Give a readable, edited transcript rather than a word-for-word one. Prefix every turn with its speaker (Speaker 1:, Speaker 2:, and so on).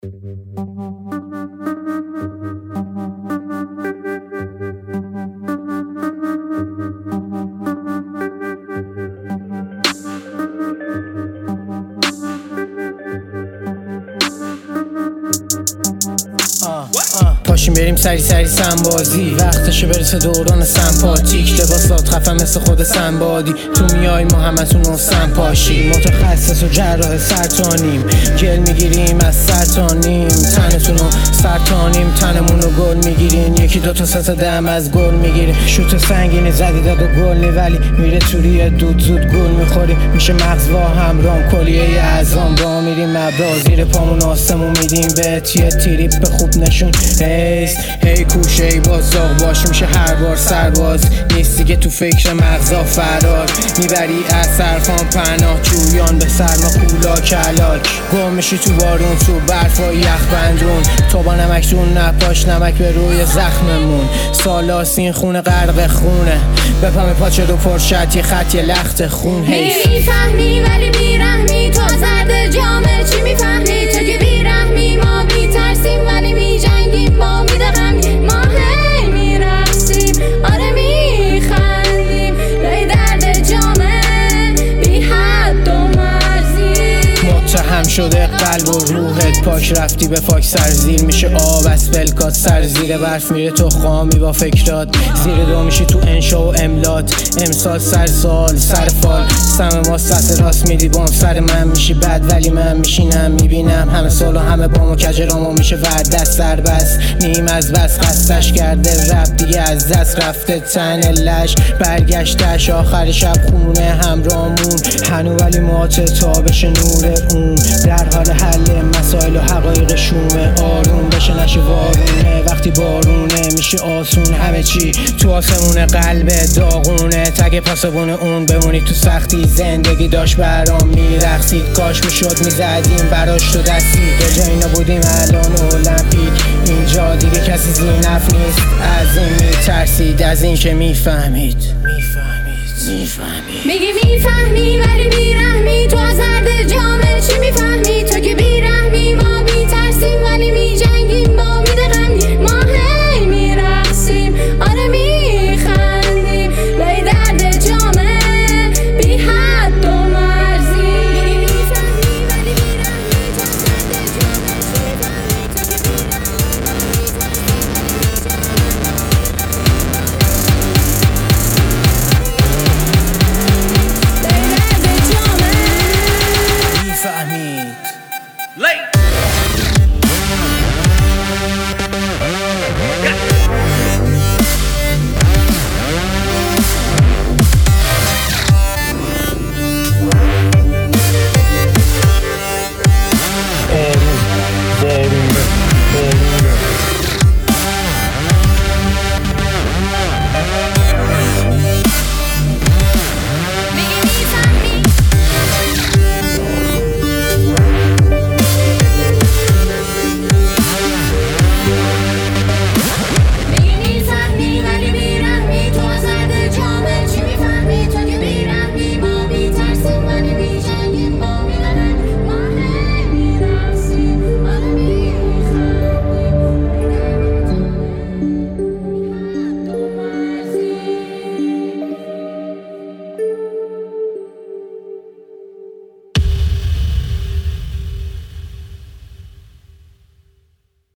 Speaker 1: پاشیم بریم سری سنبازی، وقتشه برسه دوران سمپاتیک. لباسات خفه مثل خود سنبادی، تو میای ما همتون رو سنپاشی. متخصص و جراح سرطانیم، گل میگیریم از سرطانیم. تنتون رو سرطانیم، تنمون رو گل میگیرین. یکی دوتا سه تا دم از گل میگیرین. شوت سنگینی زدی داد و گل نی، ولی میره توری دود زود گل میخوریم. میشه مغز با همرام، کلیه اعظام با میریم مبرا. زیر پامون آسمون میدیم بهت یه تریپ خوب نشون. هی کوش ای بازاق باش، میشه هر بار سرباز نیست دیگه تو فکر مغزا فرار. میبری از سرفان پناه جویان به سرما کولا کلاک. گم میشی تو بارون تو برفا یخ بندون. تو با نمکتون نپاش نمک به روی زخممون. سالاسین خونه غرق خونه، بپام پاچه دو پرشت یه خط یه لخت خون.
Speaker 2: میفهمی ولی بیرحمی، تو زرد جامعه چی میفهمی؟ تو که بیرحمی ما بیترسیم ولی میجنگیم با میدغمی. ما هی میرقصیم آره میخندیم، لای درد جامعه بی حد و مرزی.
Speaker 1: متهم شده قلب و روحت، پاک رفتی به فاک سرزیر. میشه آب از فلکات سر زیر برف میره تو خامی با فکرات. زیر دو میشی تو انشا و املات. امسال سر سال سر فال سم ما سطح راست میدی بام. سر من میشی بد ولی من میشینم میبینم همه سال و همه بام و کجرامو میشه ورد دست سر بس. نیم از بس خستش کرده رب دیگه از دست رفته تن لش. برگشتش آخر شب خونه همرامون هنو، ولی تابش نور اون در حال حل مسائل و حقایق شومه. آروم بشه نشه وارونه، وقتی بارونه میشه آسون همه چی تو آسمون. قلب داغونه تگ پاسبونه اون بمونی تو سختی. زندگی داشت برام میرخصید، کاش میشد میزدیم براش تو دستی. به جایی نبودیم الان المپیک، اینجا دیگه کسی زینف نیست. از این میترسید از این که میفهمید.
Speaker 2: میگی میفهمی ولی بیرحمی، تو از زرد جامعه چی میفهمی؟ تو که بیرحمی ما